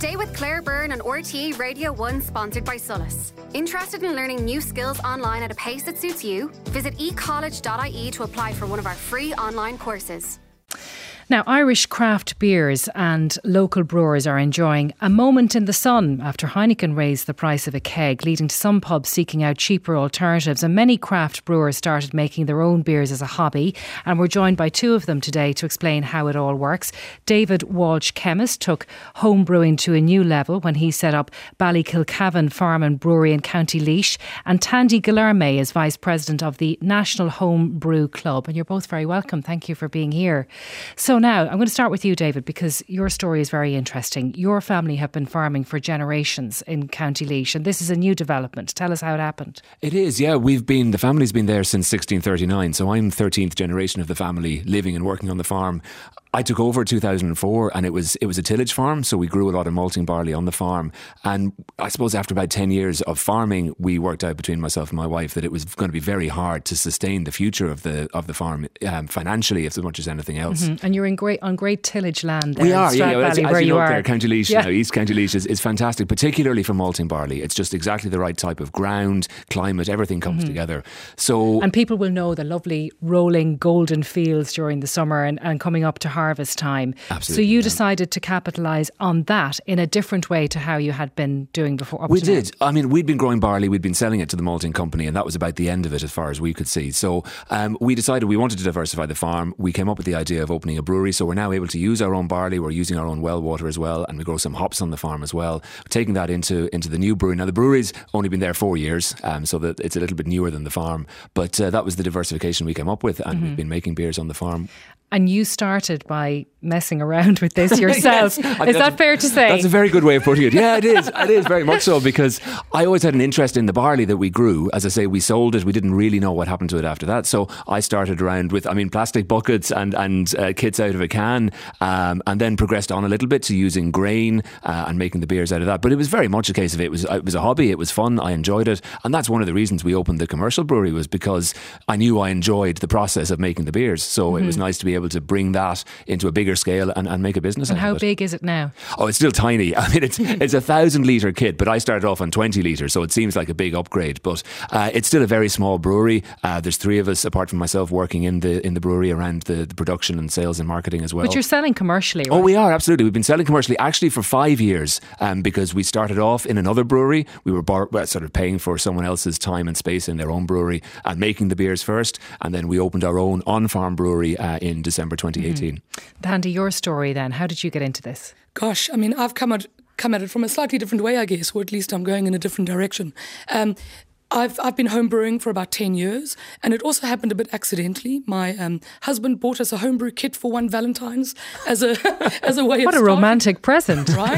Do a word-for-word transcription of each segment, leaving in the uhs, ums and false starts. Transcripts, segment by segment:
Stay with Claire Byrne on R T É Radio one, sponsored by Solus. Interested in learning new skills online at a pace that suits you? Visit e college dot I E to apply for one of our free online courses. Now, Irish craft beers and local brewers are enjoying a moment in the sun after Heineken raised the price of a keg, leading to some pubs seeking out cheaper alternatives. And many craft brewers started making their own beers as a hobby. And we're joined by two of them today to explain how it all works. David Walsh, chemist, took home brewing to a new level when he set up Ballykilcavan Farm and Brewery in County Laois. And Tandy Guilherme is Vice President of the National Home Brew Club. And you're both very welcome. Thank you for being here. So now, I'm going to start with you, David, because your story is very interesting. Your family have been farming for generations in County Laois, and this is a new development. Tell us how it happened. It is, yeah. We've been, the family's been there since sixteen thirty-nine, so I'm thirteenth generation of the family living and working on the farm. I took over two thousand four and it was it was a tillage farm, so we grew a lot of malting barley on the farm. And I suppose after about ten years of farming, we worked out between myself and my wife that it was going to be very hard to sustain the future of the of the farm um, financially, as much as anything else. Mm-hmm. And you're in great on great tillage land there. We are, in yeah, yeah. As, Valley, as where you you know, are. there, County Laois, yeah. you know, East County Laois is, is fantastic, particularly for malting barley. It's just exactly the right type of ground, climate, everything comes mm-hmm. together. So, and people will know the lovely rolling golden fields during the summer and, and coming up to harvest time. Absolutely, so you yeah. decided to capitalise on that in a different way to how you had been doing before. Up we to did. now. I mean, we'd been growing barley, we'd been selling it to the malting company, and that was about the end of it as far as we could see. So um, we decided we wanted to diversify the farm. We came up with the idea of opening a brewery, so we're now able to use our own barley. We're using our own well water as well, and we grow some hops on the farm as well. We're taking that into into the new brewery. Now the brewery's only been there four years, um, so that it's a little bit newer than the farm. But uh, that was the diversification we came up with, and mm-hmm. we've been making beers on the farm. And you started by messing around with this yourself. yes, is that fair to say? That's a very good way of putting it. Yeah, it is. It is very much so, because I always had an interest in the barley that we grew. As I say, we sold it. We didn't really know what happened to it after that. So I started around with, I mean, plastic buckets and, and uh, kits out of a can, um, and then progressed on a little bit to using grain uh, and making the beers out of that. But it was very much a case of it was, it was a hobby. It was fun. I enjoyed it. And that's one of the reasons we opened the commercial brewery, was because I knew I enjoyed the process of making the beers. So mm-hmm. it was nice to be able to bring that into a bigger scale and, and make a business and out of it. And how big is it now? Oh, it's still tiny. I mean, it's it's a thousand litre kit, but I started off on twenty litres, so it seems like a big upgrade. But uh, it's still a very small brewery. Uh, there's three of us, apart from myself, working in the in the brewery around the, the production and sales and marketing as well. But you're selling commercially, right? Oh, we are, absolutely. We've been selling commercially actually for five years um, because we started off in another brewery. We were bar- well, sort of paying for someone else's time and space in their own brewery and making the beers first. And then we opened our own on-farm brewery uh, in December twenty eighteen. Mm-hmm. Andy, your story then. How did you get into this? Gosh, I mean, I've come at, come at it from a slightly different way, I guess, or at least I'm going in a different direction. Um, I've I've been homebrewing for about ten years, and it also happened a bit accidentally. My um, husband bought us a homebrew kit for one Valentine's as a as a way of what a starting. romantic present, right?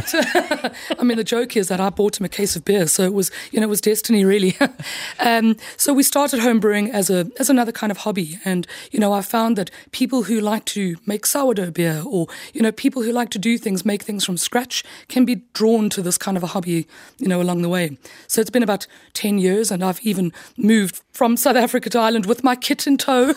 I mean, the joke is that I bought him a case of beer, so it was you know it was destiny really. um, so we started homebrewing as a as another kind of hobby, and you know I found that people who like to make sourdough beer, or you know people who like to do things, make things from scratch, can be drawn to this kind of a hobby, you know, along the way. So it's been about ten years, and I've even moved from South Africa to Ireland with my kit in tow.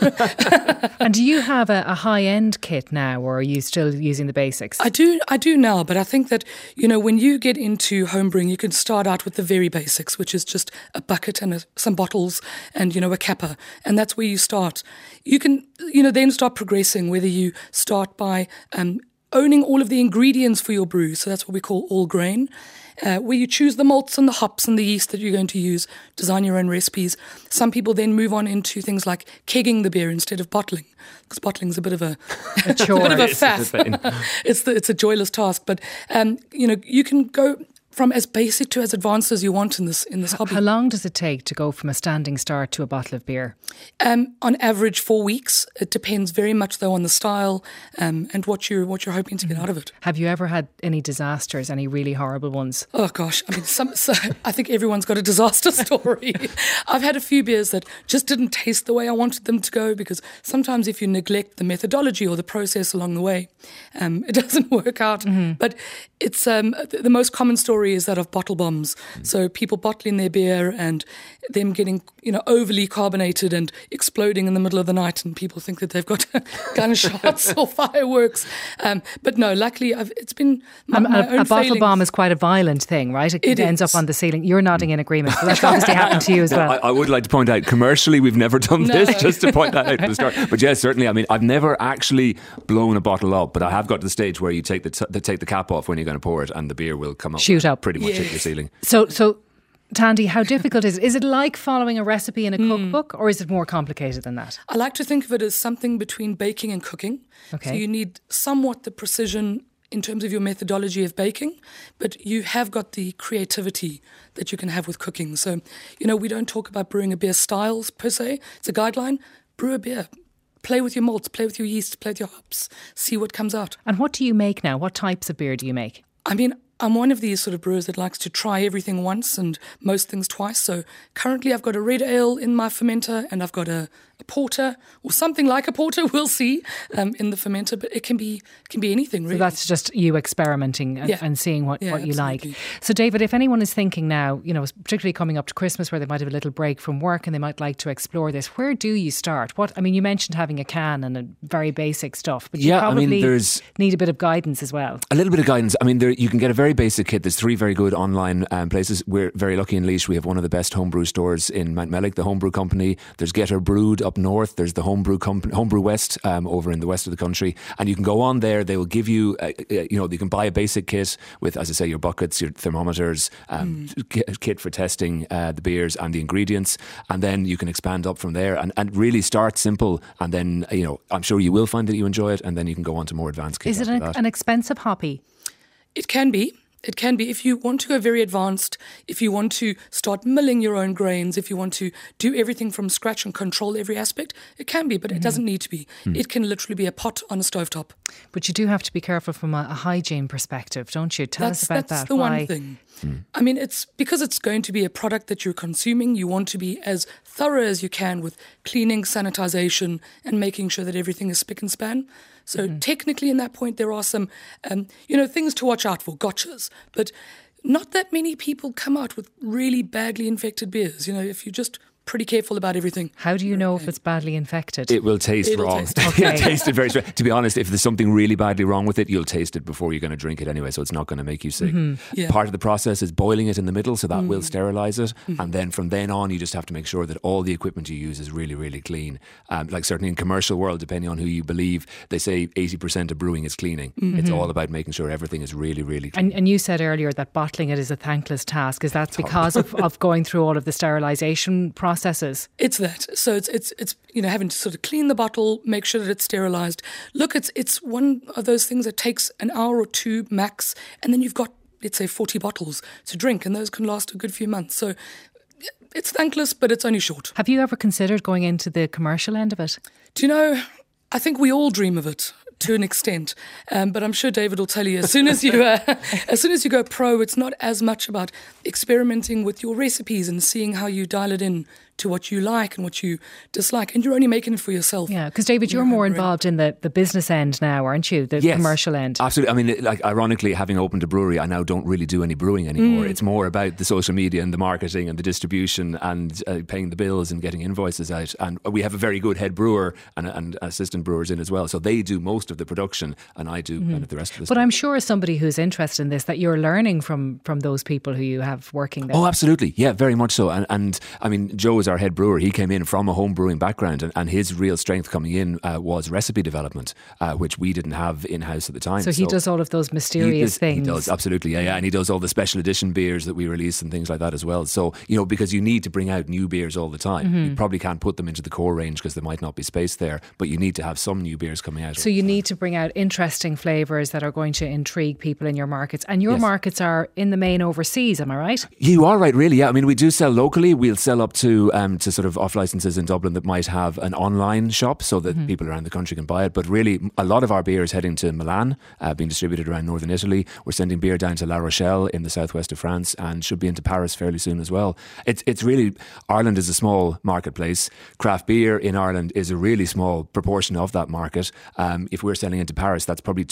And do you have a, a high-end kit now, or are you still using the basics? I do I do now, but I think that, you know, when you get into homebrewing, you can start out with the very basics, which is just a bucket and a, some bottles and, you know, a capper. And that's where you start. You can, you know, then start progressing, whether you start by um, owning all of the ingredients for your brew. So that's what we call all grain. Uh, where you choose the malts and the hops and the yeast that you're going to use, design your own recipes. Some people then move on into things like kegging the beer instead of bottling, because bottling's a bit of a, a chore. a bit of a faff. it's the, it's a joyless task, but um, you know you can go from as basic to as advanced as you want in this in this hobby. How long does it take to go from a standing start to a bottle of beer? Um, on average, four weeks. It depends very much though on the style um, and what you're what you're hoping to get mm. out of it. Have you ever had any disasters? Any really horrible ones? Oh gosh, I mean, some. So I think everyone's got a disaster story. I've had a few beers that just didn't taste the way I wanted them to go, because sometimes if you neglect the methodology or the process along the way, um, it doesn't work out. Mm-hmm. But it's um, the, the most common story story is that of bottle bombs. Mm. So people bottling their beer and them getting, you know, overly carbonated and exploding in the middle of the night, and people think that they've got gunshots or fireworks. Um, but no, luckily I've, it's been my, um, my a, own a bottle failings. bomb is quite a violent thing, right? It, it ends is. up on the ceiling. You're nodding in agreement. So that's obviously happened to you as well. I, I would like to point out, commercially, we've never done No. this, just to point that out from the start. But yes, certainly, I mean, I've never actually blown a bottle up, but I have got to the stage where you take the, t- the take the cap off when you're going to pour it, and the beer will come up, Shoot up. pretty much Yes. hit your ceiling. So, so Tandy, how difficult is it? Is it like following a recipe in a Hmm. cookbook, or is it more complicated than that? I like to think of it as something between baking and cooking. Okay. So you need somewhat the precision in terms of your methodology of baking, but you have got the creativity that you can have with cooking. So, you know, we don't talk about brewing a beer styles per se. It's a guideline. Brew a beer. Play with your malts, play with your yeast, play with your hops, see what comes out. And what do you make now? What types of beer do you make? I mean, I'm one of these sort of brewers that likes to try everything once and most things twice. So currently I've got a red ale in my fermenter, and I've got a, a porter or something like a porter, we'll see, um, in the fermenter. But it can be it can be anything, really. So that's just you experimenting and, Yeah. and seeing what, Yeah, what you absolutely. like. So David, if anyone is thinking now, you know, particularly coming up to Christmas where they might have a little break from work and they might like to explore this, where do you start? What I mean, you mentioned having a can and a very basic stuff, but you Yeah, I probably mean, there's- need a bit of guidance as well. A little bit of guidance. I mean, there, you can get a very basic kit. There's three very good online um, places. We're very lucky in Laois. We have one of the best homebrew stores in Mount Mellick, the Homebrew Company. There's Get Her Brewed up north. There's the Homebrew Company, Homebrew West um, over in the west of the country. And you can go on there. They will give you, uh, uh, you know, you can buy a basic kit with, as I say, your buckets, your thermometers, um, mm. k- kit for testing uh, the beers and the ingredients. And then you can expand up from there and, and really start simple. And then, you know, I'm sure you will find that you enjoy it. And then you can go on to more advanced kits. Is it after an, that. an expensive hobby? It can be. It can be. If you want to go very advanced, if you want to start milling your own grains, if you want to do everything from scratch and control every aspect, it can be, but mm-hmm. it doesn't need to be. Mm. It can literally be a pot on a stovetop. But you do have to be careful from a, a hygiene perspective, don't you? Tell that's, us about that's that. the Why? one thing. Mm. I mean, it's because it's going to be a product that you're consuming. You want to be as thorough as you can with cleaning, sanitization, and making sure that everything is spick and span. So mm-hmm. technically, in that point, there are some, um, you know, things to watch out for, gotchas. But not that many people come out with really badly infected beers. You know, if you just pretty careful about everything. How do you know if it's badly infected? It will taste It'll wrong. taste- Okay. It'll taste it very straight. To be honest, if there's something really badly wrong with it, you'll taste it before you're going to drink it anyway, so it's not going to make you sick. Yeah. Part of the process is boiling it in the middle, so that Mm. will sterilise it. And then from then on, you just have to make sure that all the equipment you use is really, really clean. Um, like certainly in commercial world, depending on who you believe, they say eighty percent of brewing is cleaning. It's all about making sure everything is really, really clean. And, and you said earlier that bottling it is a thankless task. Is that because of, of going through all of the sterilisation processes? It's that. So it's it's it's you know having to sort of clean the bottle, make sure that it's sterilised. Look, it's it's one of those things that takes an hour or two max, and then you've got, let's say, forty bottles to drink, and those can last a good few months. So it's thankless, but it's only short. Have you ever considered going into the commercial end of it? Do you know, I think we all dream of it to an extent, um, but I'm sure David will tell you as soon as you uh, as soon as you go pro, it's not as much about experimenting with your recipes and seeing how you dial it in to what you like and what you dislike, and you're only making it for yourself. Yeah, because David, you're more involved in the, the business end now, aren't you? The Yes, commercial end. Absolutely. I mean, it- like ironically, having opened a brewery, I now don't really do any brewing anymore. It's more about the social media and the marketing and the distribution and uh, paying the bills and getting invoices out. And we have a very good head brewer and, and assistant brewers in as well. So they do most of the production, and I do kind of the rest of the But stuff. I'm sure as somebody who's interested in this, that you're learning from from those people who you have working there. Oh, absolutely. Yeah, very much so. And, and I mean, Joe is our head brewer. He came in from a home brewing background, and, and his real strength coming in uh, was recipe development, uh, which we didn't have in-house at the time. So he does all of those mysterious he, things. He does, absolutely. Yeah, yeah. And he does all the special edition beers that we release and things like that as well. So, you know, because you need to bring out new beers all the time. Mm-hmm. You probably can't put them into the core range because there might not be space there, but you need to have some new beers coming out. So you need to bring out interesting flavours that are going to intrigue people in your markets. And your Yes. markets are in the main overseas, am I right? You are right, really. Yeah, I mean, we do sell locally. We'll sell up to um, to sort of off licenses in Dublin that might have an online shop so that mm-hmm. people around the country can buy it. But really, a lot of our beer is heading to Milan, uh, being distributed around northern Italy. We're sending beer down to La Rochelle in the southwest of France, and should be into Paris fairly soon as well. It's it's really, Ireland is a small marketplace. Craft beer in Ireland is a really small proportion of that market. Um, if we're selling into Paris, that's probably two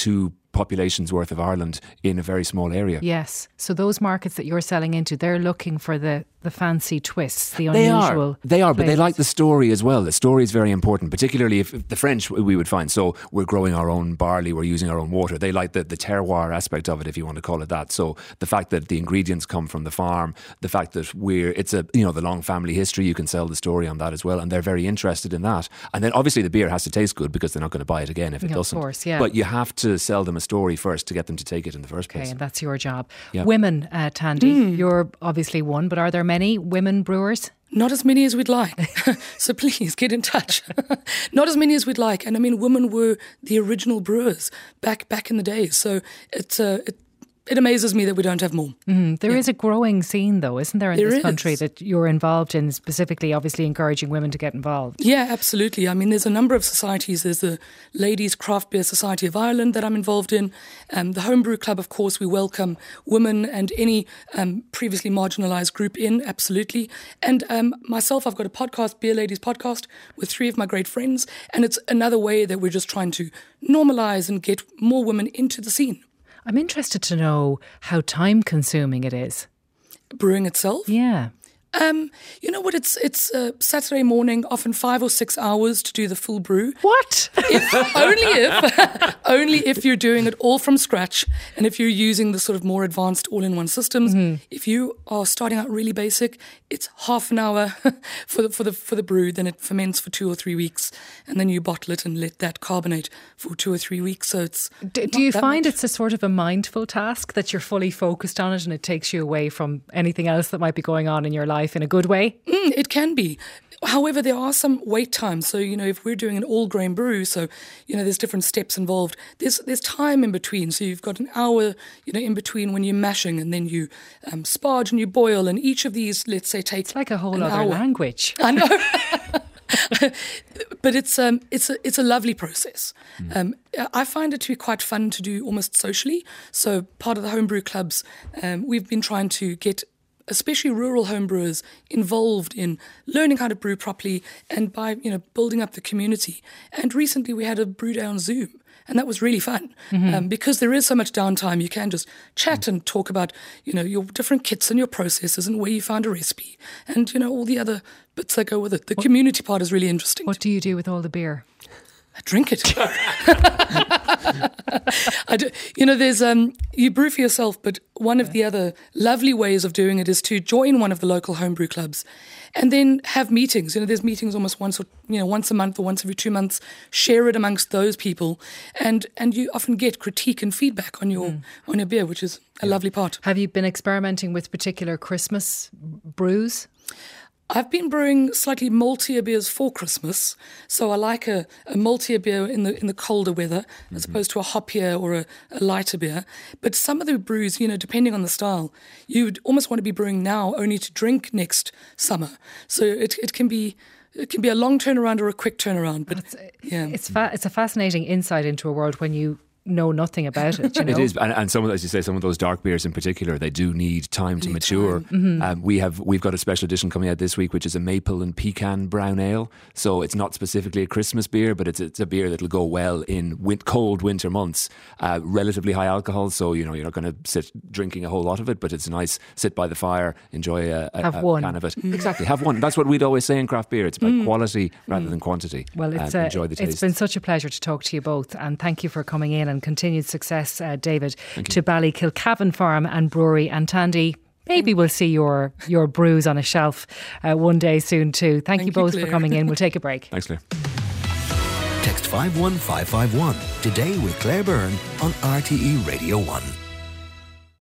population's worth of Ireland in a very small area. Yes. So those markets that you're selling into, they're looking for the, the fancy twists, the They unusual. are, they are, but they flavors. like the story as well. The story is very important, particularly if the French we would find. So we're growing our own barley, we're using our own water. They like the, the terroir aspect of it, if you want to call it that. So the fact that the ingredients come from the farm, the fact that we're, it's a, you know, the long family history, you can sell the story on that as well. And they're very interested in that. And then obviously the beer has to taste good because they're not going to buy it again if it Yeah, doesn't. Of course, yeah. But you have to sell them a story first to get them to take it in the first Okay, place. and that's your job. Yeah. Women, uh, Tandy, Mm. you're obviously one, but are there many women brewers? Not as many as we'd like. So please get in touch. Not as many as we'd like. And I mean, women were the original brewers back back in the day. So it's uh, it, it amazes me that we don't have more. Mm, there yeah. is a growing scene, though, isn't there, in there this is. country that you're involved in, specifically, obviously, encouraging women to get involved? Yeah, absolutely. I mean, there's a number of societies. There's the Ladies Craft Beer Society of Ireland that I'm involved in. Um, the Homebrew Club, of course, we welcome women and any um, previously marginalised group in, absolutely. And um, myself, I've got a podcast, Beer Ladies Podcast, with three of my great friends. And it's another way that we're just trying to normalise and get more women into the scene. I'm interested to know how time consuming it is. Brewing itself? Yeah. Um, you know what? It's it's uh, Saturday morning, often five or six hours to do the full brew. What? If, only if only if you're doing it all from scratch, and if you're using the sort of more advanced all-in-one systems. Mm-hmm. If you are starting out really basic, it's half an hour for the for the for the brew. Then it ferments for two or three weeks, and then you bottle it and let that carbonate for two or three weeks. So it's. Do, do you find much. it's a sort of a mindful task that you're fully focused on it, and it takes you away from anything else that might be going on in your life? In a good way? Mm, it can be. However, there are some wait times. So, you know, if we're doing an all-grain brew, so, you know, there's different steps involved. There's there's time in between. So you've got an hour, you know, in between when you're mashing, and then you um, sparge and you boil. And each of these, let's say, takes It's like a whole an other hour. language. I know. But it's um it's a it's a lovely process. Mm. Um, I find it to be quite fun to do almost socially. So part of the homebrew clubs, um, we've been trying to get especially rural homebrewers involved in learning how to brew properly and by, you know, building up the community. And recently we had a brew day on Zoom, and that was really fun. Mm-hmm. Um, because there is so much downtime, you can just chat mm. and talk about, you know, your different kits and your processes and where you found a recipe and, you know, all the other bits that go with it. The what, community part is really interesting. What do you do with all the beer? I drink it. I do, you know, there's um, you brew for yourself, but one of the other lovely ways of doing it is to join one of the local homebrew clubs, and then have meetings. You know, there's meetings almost once or you know once a month or once every two months. Share it amongst those people, and and you often get critique and feedback on your mm. on your beer, which is a yeah. lovely part. Have you been experimenting with particular Christmas brews? I've been brewing slightly maltier beers for Christmas, so I like a, a maltier beer in the in the colder weather mm-hmm. as opposed to a hoppier or a, a lighter beer. But some of the brews, you know, depending on the style, you'd almost want to be brewing now only to drink next summer. So it it can be it can be a long turnaround or a quick turnaround. But it's, yeah, it's fa- it's a fascinating insight into a world when you know nothing about it. You know? It is, and, and some of, as you say, some of those dark beers in particular, they do need time to need mature. Time. Mm-hmm. Um, we have we've got a special edition coming out this week, which is a maple and pecan brown ale. So it's not specifically a Christmas beer, but it's it's a beer that'll go well in win- cold winter months. Uh, relatively high alcohol, so you know you're not going to sit drinking a whole lot of it, but it's a nice sit by the fire, enjoy a, a, have a one. can of it. Mm. Exactly, have one. That's what we'd always say in craft beer. It's about mm. quality rather mm. than quantity. Well, it's um, uh, enjoy the taste. It's been such a pleasure to talk to you both, and thank you for coming in, and continued success. Uh, David, to Ballykilcavan Farm and Brewery, and Tandy, maybe we'll see your your brews on a shelf uh, one day soon too. Thank, Thank you both you, for coming in. We'll take a break. Thanks, Claire. Text five one five five one today with Claire Byrne on R T E Radio one.